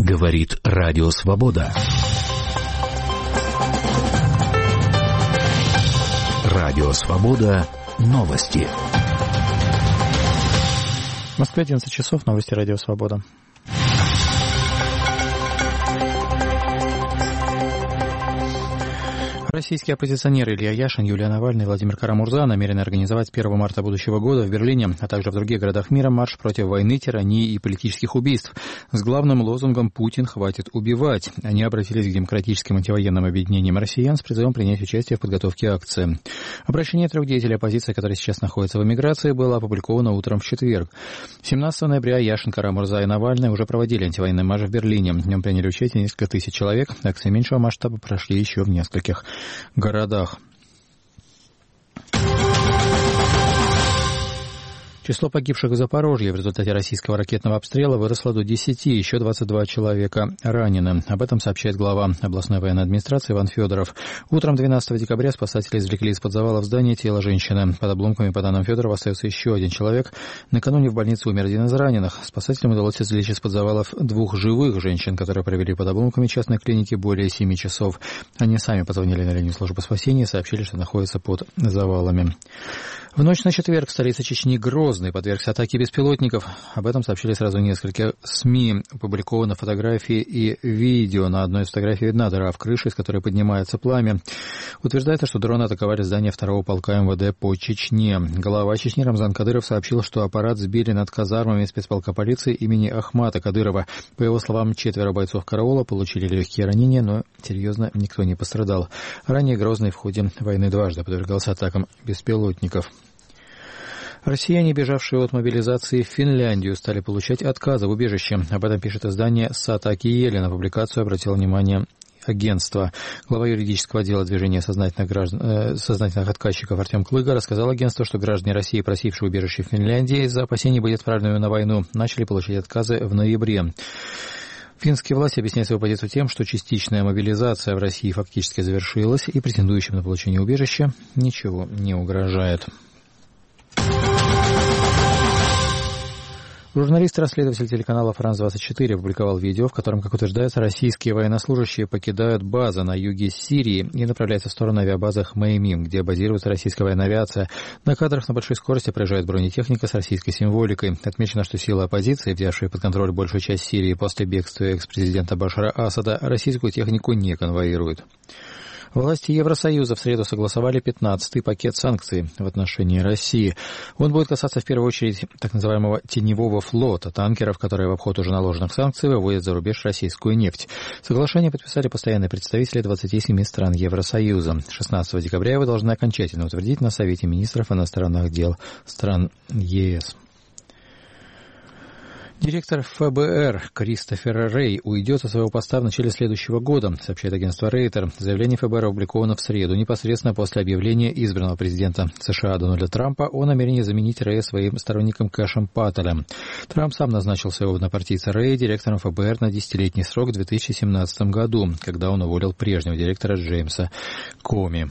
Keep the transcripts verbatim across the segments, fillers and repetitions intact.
Говорит Радио Свобода. Радио Свобода. Новости. В Москве одиннадцать часов. Новости Радио Свобода. Российские оппозиционеры Илья Яшин, Юлия Навальный и Владимир Кара-Мурза намерены организовать с первого марта будущего года в Берлине, а также в других городах мира марш против войны, тирании и политических убийств с главным лозунгом «Путин, хватит убивать». Они обратились к демократическим антивоенным объединениям россиян с призывом принять участие в подготовке акции. Обращение трех деятелей оппозиции, которые сейчас находятся в эмиграции, было опубликовано утром в четверг. семнадцатого ноября Яшин, Кара-Мурза и Навальный уже проводили антивоенный марш в Берлине. В нем приняли участие несколько тысяч человек. Акции меньшего масштаба прошли еще в нескольких городах. Число погибших в Запорожье в результате российского ракетного обстрела выросло до десяти, еще двадцать два человека ранены. Об этом сообщает глава областной военной администрации Иван Федоров. Утром двенадцатого декабря спасатели извлекли из-под завалов здания тело женщины. Под обломками, по данным Федорова, остается еще один человек. Накануне в больнице умер один из раненых. Спасателям удалось извлечь из-под завалов двух живых женщин, которые провели под обломками частной клиники более семи часов. Они сами позвонили на линию службы спасения и сообщили, что находятся под завалами. В ночь на четверг столица Чечни Грозный подвергся атаке беспилотников. Об этом сообщили сразу несколько СМИ. Опубликованы фотографии и видео. На одной из фотографий видна дыра в крыше, из которой поднимается пламя. Утверждается, что дроны атаковали здание второго полка МВД по Чечне. Глава Чечни Рамзан Кадыров сообщил, что аппарат сбили над казармами спецполка полиции имени Ахмата Кадырова. По его словам, четверо бойцов караула получили легкие ранения, но серьезно никто не пострадал. Ранее Грозный в ходе войны дважды подвергался атакам беспилотников. Россияне, бежавшие от мобилизации в Финляндию, стали получать отказы в убежище. Об этом пишет издание «Сатаки Еле». На публикацию обратило внимание агентство. Глава юридического отдела движения сознательных, граждан, э, сознательных отказчиков Артем Клыга рассказал агентству, что граждане России, просившие убежище в Финляндии из-за опасений быть отправленными на войну, начали получать отказы в ноябре. Финские власти объясняют свою позицию тем, что частичная мобилизация в России фактически завершилась, и претендующим на получение убежища ничего не угрожает. Журналист-расследователь телеканала «Франс двадцать четыре» опубликовал видео, в котором, как утверждается, российские военнослужащие покидают базы на юге Сирии и направляются в сторону авиабазы Хмеймим, где базируется российская военная авиация. На кадрах на большой скорости проезжает бронетехника с российской символикой. Отмечено, что силы оппозиции, взявшие под контроль большую часть Сирии после бегства экс-президента Башара Асада, российскую технику не конвоируют. Власти Евросоюза в среду согласовали пятнадцатый пакет санкций в отношении России. Он будет касаться в первую очередь так называемого теневого флота, танкеров, которые в обход уже наложенных санкций выводят за рубеж российскую нефть. Соглашение подписали постоянные представители двадцати семи стран Евросоюза. шестнадцатого декабря его должны окончательно утвердить на Совете министров иностранных дел стран ЕС. Директор ФБР Кристофер Рэй уйдет со своего поста в начале следующего года, сообщает агентство Рейтер. Заявление ФБР опубликовано в среду, непосредственно после объявления избранного президента США Дональда Трампа о намерении заменить Рэя своим сторонником Кэшем Паттелем. Трамп сам назначил своего однопартийца Рэя директором ФБР на десятилетний срок в две тысячи семнадцатом году, когда он уволил прежнего директора Джеймса Коми.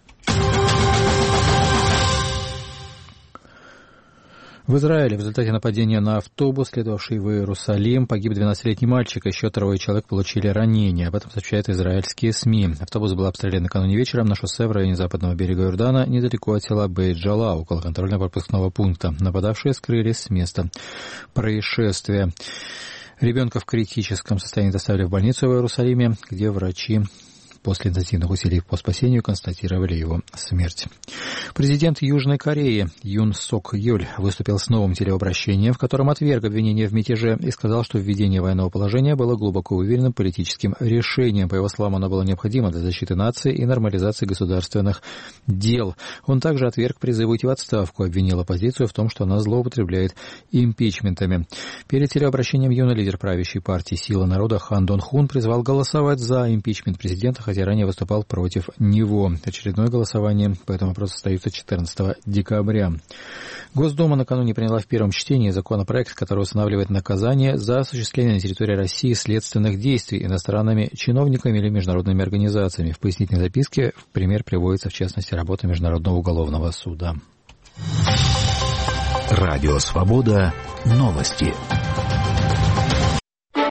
В Израиле в результате нападения на автобус, следовавший в Иерусалим, погиб двенадцатилетний мальчик, а еще трое человек получили ранения. Об этом сообщают израильские СМИ. Автобус был обстрелян накануне вечером на шоссе в районе западного берега Иордана, недалеко от села Бейт-Джала, около контрольно-пропускного пункта. Нападавшие скрылись с места происшествия. Ребенка в критическом состоянии доставили в больницу в Иерусалиме, где врачи после интенсивных усилий по спасению констатировали его смерть. Президент Южной Кореи Юн Сок Йоль выступил с новым телеобращением, в котором отверг обвинения в мятеже и сказал, что введение военного положения было глубоко уверенным политическим решением. По его словам, оно было необходимо для защиты нации и нормализации государственных дел. Он также отверг призыв уйти в отставку, обвинил оппозицию в том, что она злоупотребляет импичментами. Перед телеобращением Юна лидер правящей партии «Сила народа» Хан Дон Хун призвал голосовать за импичмент президента, хотя ранее выступал против него. Очередное голосование по этому вопросу состоится четырнадцатого декабря. Госдума накануне приняла в первом чтении законопроект, который устанавливает наказание за осуществление на территории России следственных действий иностранными чиновниками или международными организациями. В пояснительной записке в пример приводится, в частности, работа Международного уголовного суда. Радио Свобода. Новости.